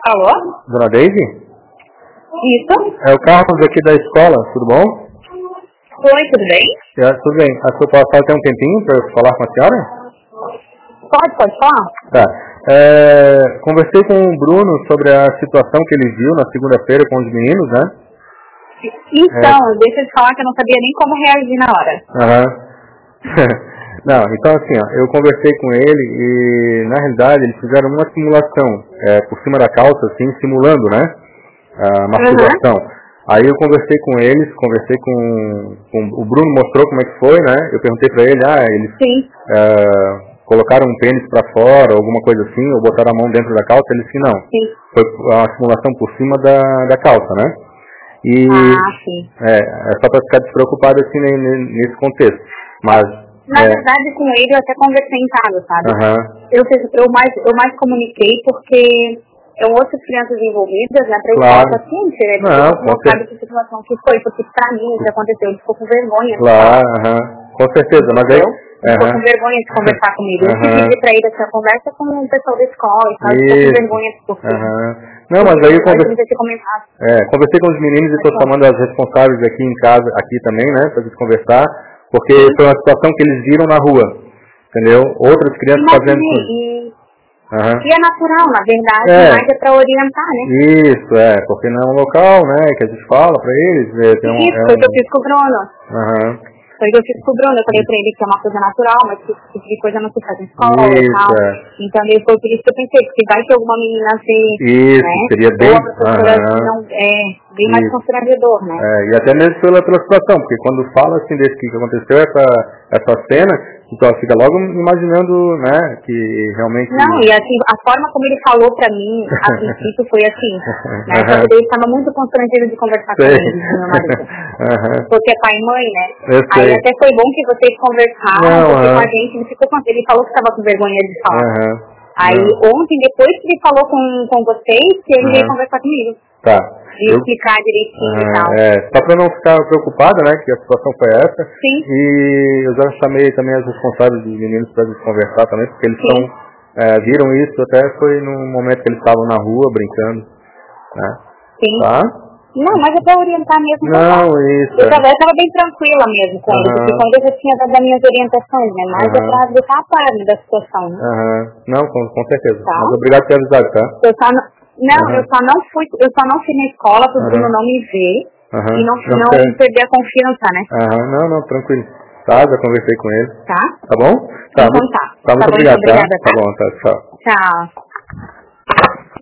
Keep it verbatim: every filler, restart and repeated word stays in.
Alô? Dona Deise? Isso? É o Carlos aqui da escola, tudo bom? Oi, tudo bem? É, tudo bem. A sua passagem tem um tempinho para eu falar com a senhora? Pode, pode falar? Tá. É, conversei com o Bruno sobre a situação que ele viu na segunda-feira com os meninos, né? Então, é... deixa eu te falar que eu não sabia nem como reagir na hora. Aham. Não, então assim, ó, eu conversei com ele e, na realidade, eles fizeram uma simulação é, por cima da calça, assim, simulando, né? A masturbação. Uhum. Aí eu conversei com eles, conversei com, com... O Bruno mostrou como é que foi, né? Eu perguntei pra ele, ah, eles é, colocaram um pênis pra fora, alguma coisa assim, ou botaram a mão dentro da calça. Ele disse que não. Sim. Foi uma simulação por cima da, da calça, né? E ah, sim. É, é só pra ficar despreocupado assim nesse contexto. Mas... Na é... verdade, com ele eu até conversei em casa, sabe? Uhum. Eu, fiz, eu, mais, eu mais comuniquei porque são outras crianças envolvidas, né? Pra claro. ele paciente, né? Não, Porque não sabe que situação que foi, porque pra mim o que aconteceu, ele ficou com vergonha. Claro, uhum. Com certeza, mas aí... Ele ficou com vergonha de conversar comigo. Eu uhum. pedi pra ele essa conversa com o pessoal da escola e tal, ele ficou com vergonha porque... Uhum. Não, mas aí eu conversei, é, conversei com os meninos e estou chamando as responsáveis aqui em casa, aqui também, né, pra gente conversar, porque Sim. foi uma situação que eles viram na rua, entendeu? Outras crianças Imagine, fazendo... E... Uhum. E é natural, na verdade, é. mas é para orientar, né? Isso, é, porque não é um local, né, que a gente fala pra eles. É, tem um, Isso, é foi o um... que eu fiz com o Bruno. Uhum. Foi o que eu fiz com o Bruno. Eu falei pra ele que é uma coisa natural, mas que esse tipo de coisa não se faz em escola isso, e tal. É. Então, foi por isso que eu pensei, porque vai que alguma menina ver, isso, né? seria bem... Ou a professora uhum. não, é bem mais constrangedor, né? É, e até mesmo pela, pela situação, porque quando fala assim desse que aconteceu, essa, essa cena, então fica logo imaginando, né, que realmente... Não, e assim, a forma como ele falou pra mim, a princípio, foi assim, né, só que ele estava muito constrangido de conversar sei. com ele, meu marido. Uhum. Porque é pai e mãe, né? Eu Aí sei. até foi bom que vocês conversaram, não, porque uhum. com a gente, ele ficou com ele falou que estava com vergonha de falar. Uhum. Aí não. ontem, depois que ele falou com, com vocês, que ele uhum. veio conversar comigo. Tá. E eu... explicar direitinho uhum. e tal. É, só pra não ficar preocupada, né, que a situação foi essa. Sim. E eu já chamei também as responsáveis dos meninos pra eles conversar também, porque eles estão, é, viram isso, até foi num momento que eles estavam na rua brincando, né? Sim. Tá? Não, mas é pra orientar mesmo. Não, tá isso. Eu estava é. bem tranquila mesmo com ele, porque quando eu já tinha dado as minhas orientações, né? Mas uhum. é pra deixar a par da situação, né? Uhum. Não, com, com certeza. Tá. Mas obrigado por ter avisado, tá? Eu só não, não uhum. eu só não fui, eu só não fui na escola pro uhum. Bruno não me ver uhum. e não, não, não não perder a confiança, né? Uhum. Não, não, tranquilo. Tá, já conversei com ele. Tá? Tá bom? Tá, então muito, tá. tá, muito tá bom, obrigado, obrigada, tá? tá? Tá bom, tá, tchau. Tchau.